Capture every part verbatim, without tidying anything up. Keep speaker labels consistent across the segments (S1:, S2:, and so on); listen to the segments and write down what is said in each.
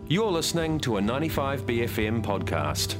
S1: You're listening to a ninety-five B F M podcast.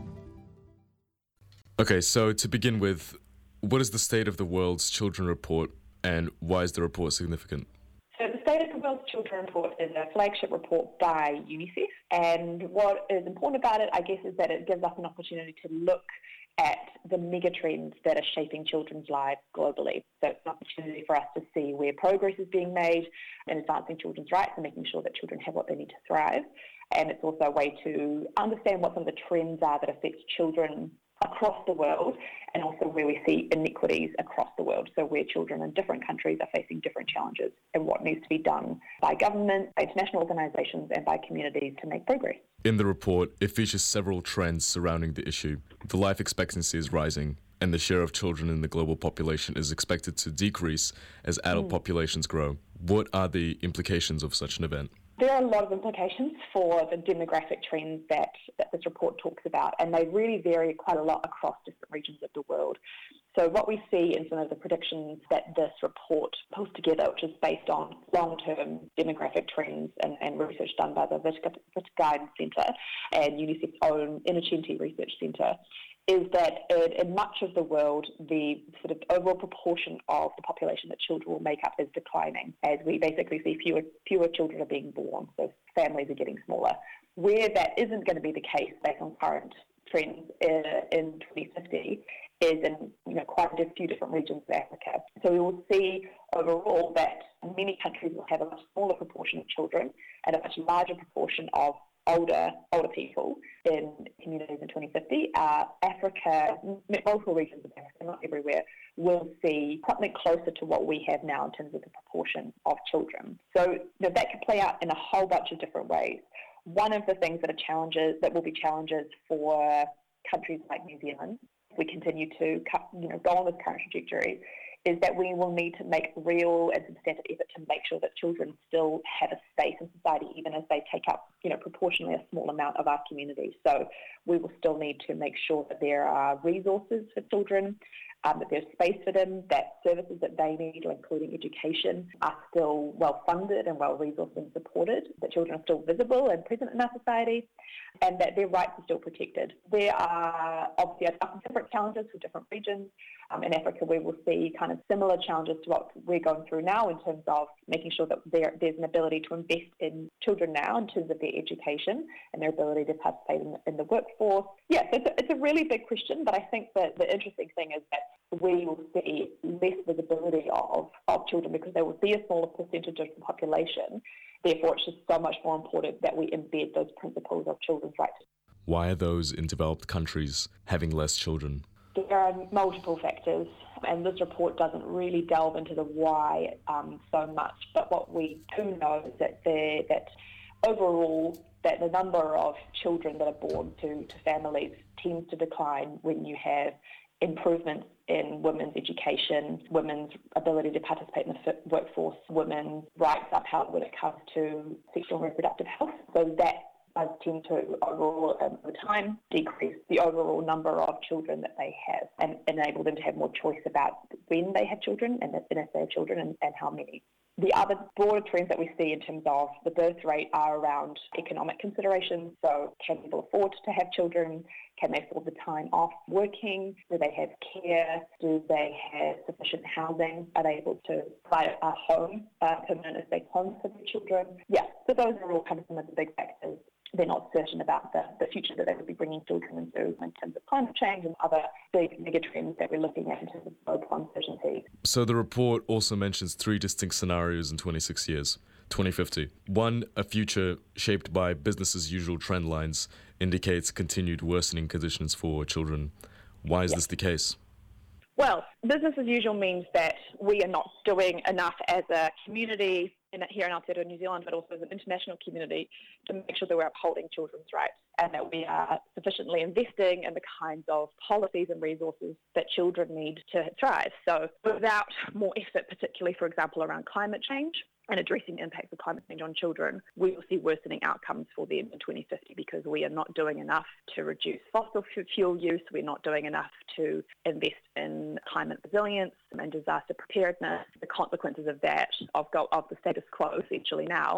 S2: Okay, so to begin with, what is the State of the World's Children Report and why is the report significant?
S3: So the State of the World's Children Report is a flagship report by UNICEF, and what is important about it, I guess, is that it gives us an opportunity to look at the mega trends that are shaping children's lives globally. So it's an opportunity for us to see where progress is being made in advancing children's rights and making sure that children have what they need to thrive. And it's also a way to understand what some of the trends are that affect children across the world, and also where we see inequities across the world, so where children in different countries are facing different challenges and what needs to be done by government, by international organisations and by communities to make progress.
S2: In the report, it features several trends surrounding the issue. The life expectancy is rising, and the share of children in the global population is expected to decrease as adult mm. populations grow. What are the implications of such an event?
S3: There are a lot of implications for the demographic trends that, that this report talks about, and they really vary quite a lot across different regions of the world. So what we see in some of the predictions that this report pulls together, which is based on long-term demographic trends and, and research done by the Wittgenstein Centre and UNICEF's own Innocenti Research Centre, is that in, in much of the world, the sort of overall proportion of the population that children will make up is declining, as we basically see fewer fewer children are being born, so families are getting smaller. Where that isn't going to be the case based on current trends uh, in twenty fifty is in you know quite a few different regions of Africa. So we will see overall that many countries will have a much smaller proportion of children and a much larger proportion of older older people in communities in twenty fifty. Uh, Africa, multiple regions of Africa, not everywhere, will see something closer to what we have now in terms of the proportion of children. So you know, that could play out in a whole bunch of different ways. One of the things that are challenges, that will be challenges for countries like New Zealand, if we continue to you know, go on this current trajectory, is that we will need to make real and substantive effort to make sure that children still have a space in society, even as they take up, you know, proportionally a small amount of our community. So we will still need to make sure that there are resources for children, um, that there's space for them, that services that they need, including education, are still well funded and well resourced and supported, that children are still visible and present in our society, and that their rights are still protected. There are obviously different challenges for different regions. Um, in Africa, we will see kind of similar challenges to what we're going through now in terms of making sure that there, there's an ability to invest in children now in terms of their education and their ability to participate in, in the workforce. Yeah, it's a, it's a really big question, but I think that the interesting thing is that we will see less visibility of, of children because they will be a smaller percentage of the population. Therefore, it's just so much more important that we embed those principles of children's rights.
S2: Why are those in developed countries having less children?
S3: There are multiple factors, and this report doesn't really delve into the why um, so much. But what we do know is that there, that overall, that the number of children that are born to, to families tends to decline when you have improvements in women's education, women's ability to participate in the workforce, women's rights upheld when it comes to sexual and reproductive health. So that does tend to overall, um, over time, decrease the overall number of children that they have and enable them to have more choice about when they have children and if they have children and, and how many. The other broader trends that we see in terms of the birth rate are around economic considerations. So can people afford to have children? Can they afford the time off working? Do they have care? Do they have sufficient housing? Are they able to provide a home, a permanent and safe home for their children? Yeah, so those are all kind of some of the big factors. They're not certain about the, the future that they would be bringing children into in terms of climate change and other big mega trends that we're looking at in terms of global uncertainty.
S2: So the report also mentions three distinct scenarios in twenty-six years. twenty fifty. One, a future shaped by business as usual trend lines, indicates continued worsening conditions for children. Why is
S3: yeah.
S2: this the case?
S3: Well, business as usual means that we are not doing enough as a community in, here in Aotearoa, New Zealand, but also as an international community to make sure that we're upholding children's rights and that we are sufficiently investing in the kinds of policies and resources that children need to thrive. So without more effort, particularly, for example, around climate change and addressing the impacts of climate change on children, we will see worsening outcomes for them in twenty fifty because we are not doing enough to reduce fossil fuel use, we're not doing enough to invest in climate resilience and disaster preparedness. The consequences of that, of, go, of the status quo essentially now,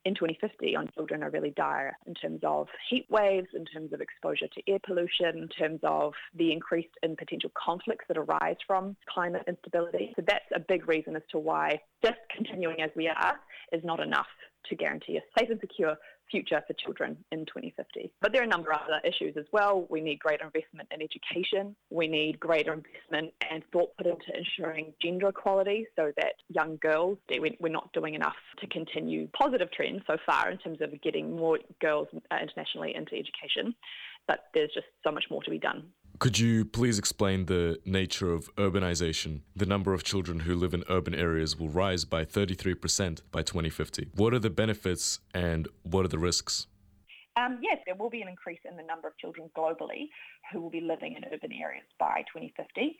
S3: in twenty fifty on children are really dire in terms of heat waves, in terms of exposure to air pollution, in terms of the increase in potential conflicts that arise from climate instability. So that's a big reason as to why just continuing as we are is not enough to guarantee a safe and secure future for children in twenty fifty. But there are a number of other issues as well. We need greater investment in education. We need greater investment and thought put into ensuring gender equality so that young girls, we're not doing enough to continue positive trends so far in terms of getting more girls internationally into education. But there's just so much more to be done.
S2: Could you please explain the nature of urbanization? The number of children who live in urban areas will rise by thirty-three percent by twenty fifty. What are the benefits and what are the risks?
S3: Um, yes, there will be an increase in the number of children globally who will be living in urban areas by twenty fifty.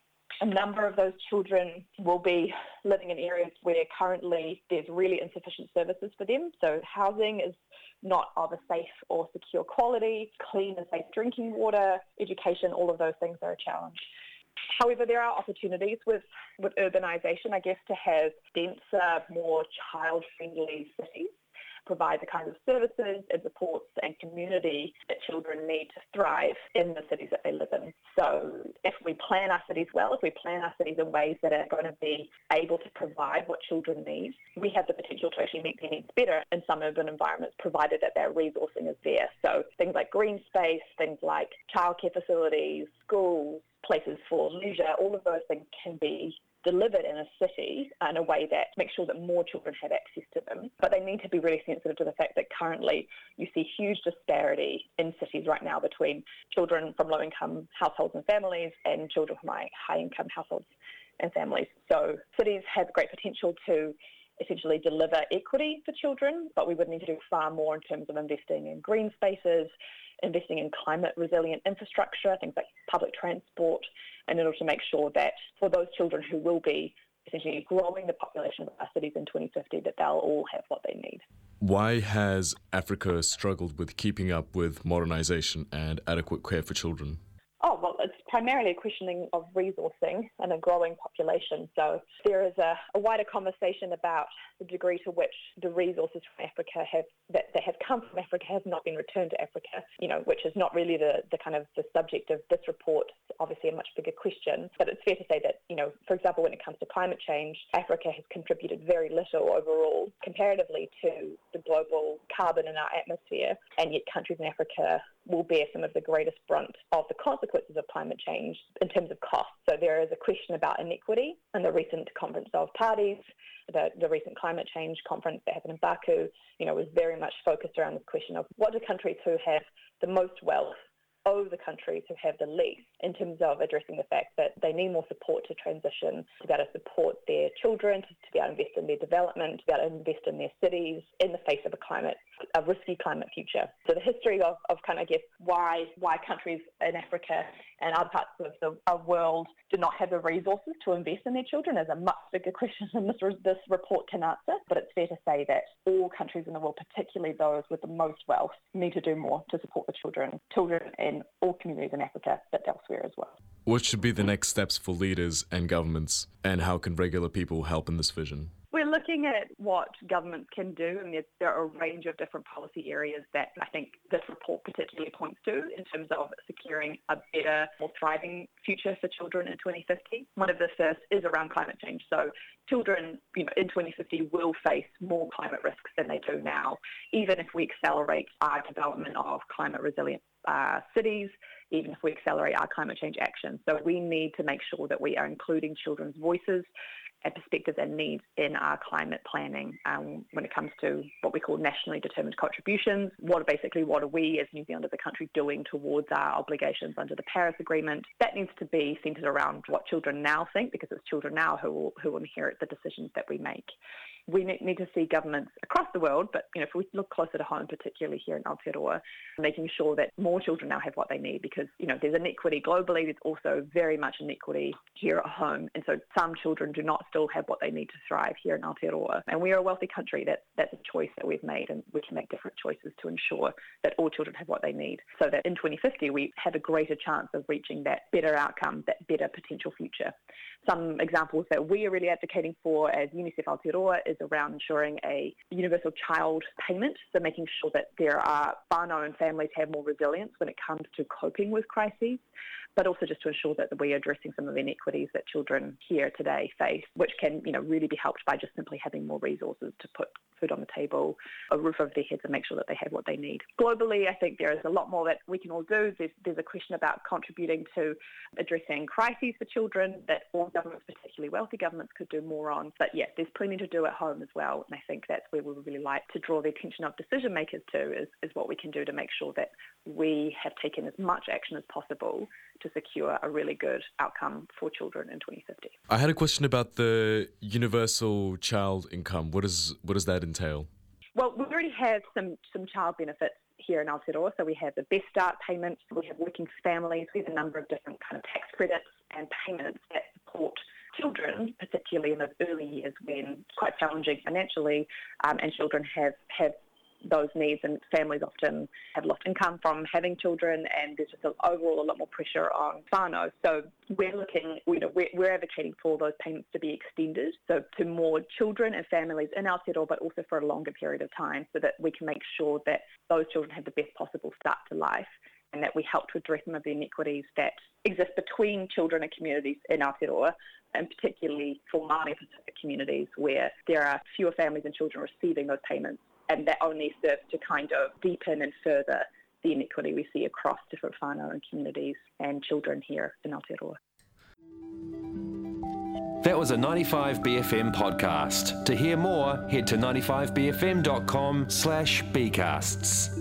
S3: A number of those children will be living in areas where currently there's really insufficient services for them. So housing is not of a safe or secure quality, clean and safe drinking water, education, all of those things are a challenge. However, there are opportunities with, with urbanisation, I guess, to have denser, more child-friendly cities, provide the kinds of services and supports and community that children need to thrive in the cities that they live in. So if we plan our cities well, if we plan our cities in ways that are going to be able to provide what children need, we have the potential to actually meet their needs better in some urban environments, provided that their resourcing is there. So things like green space, things like childcare facilities, schools, places for leisure, all of those things can be delivered in a city in a way that makes sure that more children have access to them. But they need to be really sensitive to the fact that currently you see huge disparity in cities right now between children from low-income households and families and children from high-income households and families. So cities have great potential to essentially deliver equity for children, but we would need to do far more in terms of investing in green spaces, investing in climate resilient infrastructure, things like public transport, in order to make sure that for those children who will be essentially growing the population of our cities in twenty fifty, that they'll all have what they need.
S2: Why has Africa struggled with keeping up with modernization and adequate care for children?
S3: Oh, well, it's primarily a questioning of resourcing and a growing population. So there is a, a wider conversation about the degree to which the resources from Africa have that, that have come from Africa have not been returned to Africa, you know, which is not really the, the kind of the subject of this report. It's obviously a much bigger question. But it's fair to say that, you know, for example, when it comes to climate change, Africa has contributed very little overall comparatively to the global carbon in our atmosphere, and yet countries in Africa will bear some of the greatest brunt of the consequences of climate change in terms of cost. So there is a question about inequity, and the recent Conference of Parties, the, the recent climate change conference that happened in Baku, you know, was very much focused around this question of what do countries who have the most wealth owe the countries who have the least, in terms of addressing the fact that they need more support to transition, to be able to support their children, to, to be able to invest in their development, to be able to invest in their cities in the face of a climate, a risky climate future. So the history of, of kind of, I guess, why why countries in Africa and other parts of the of world do not have the resources to invest in their children is a much bigger question than this, this report can answer. But it's fair to say that all countries in the world, particularly those with the most wealth, need to do more to support the children, children in all communities in Africa, but elsewhere as well.
S2: What should be the next steps for leaders and governments, and how can regular people help in this vision?
S3: We're looking at what governments can do, and there, there are a range of different policy areas that I think this report particularly points to in terms of securing a better, more thriving future for children in twenty fifty. One of the first is around climate change. So children, you know, in twenty fifty will face more climate risks than they do now, even if we accelerate our development of climate resilient uh, cities, even if we accelerate our climate change action. So we need to make sure that we are including children's voices and perspectives and needs in our climate planning um, when it comes to what we call nationally determined contributions. What basically what are we as New Zealand as a country doing towards our obligations under the Paris Agreement? That needs to be centred around what children now think, because it's children now who will, who will inherit the decisions that we make. We need to see governments across the world, but you know, if we look closer to home, particularly here in Aotearoa, making sure that more children now have what they need, because you know there's inequity globally, there's also very much inequity here at home, and so some children do not still have what they need to thrive here in Aotearoa. And we are a wealthy country. That's that's a choice that we've made, and we can make different choices to ensure that all children have what they need, so that in twenty fifty we have a greater chance of reaching that better outcome, that better potential future. Some examples that we are really advocating for as UNICEF Aotearoa is around ensuring a universal child payment, so making sure that there are whānau and families have more resilience when it comes to coping with crises, but also just to ensure that we are addressing some of the inequities that children here today face, which can, you know, really be helped by just simply having more resources to put food on the table, a roof over their heads, and make sure that they have what they need. Globally, I think there is a lot more that we can all do. There's, there's a question about contributing to addressing crises for children that all governments, particularly wealthy governments, could do more on. But yeah, there's plenty to do at home as well. And I think that's where we would really like to draw the attention of decision makers to, is, is what we can do to make sure that we have taken as much action as possible to secure a really good outcome for children in twenty fifty.
S2: I had a question about the universal child income. What does what does that entail?
S3: Well, we already have some, some child benefits here in Aotearoa. So we have the Best Start payment, we have working families, we have a number of different kind of tax credits and payments that support children, particularly in those early years when it's quite challenging financially, um, and children have, have those needs, and families often have lost income from having children, and there's just overall a lot more pressure on whānau. So we're looking, you know, we're, we're advocating for those payments to be extended, so to more children and families in Aotearoa, but also for a longer period of time, so that we can make sure that those children have the best possible start to life, and that we help to address some of the inequities that exist between children and communities in Aotearoa, and particularly for Māori Pacific communities where there are fewer families and children receiving those payments. And that only serves to kind of deepen and further the inequity we see across different whānau and communities and children here in Aotearoa.
S1: That was a ninety-five B F M podcast. To hear more, head to ninety-five b f m dot com slash bcasts.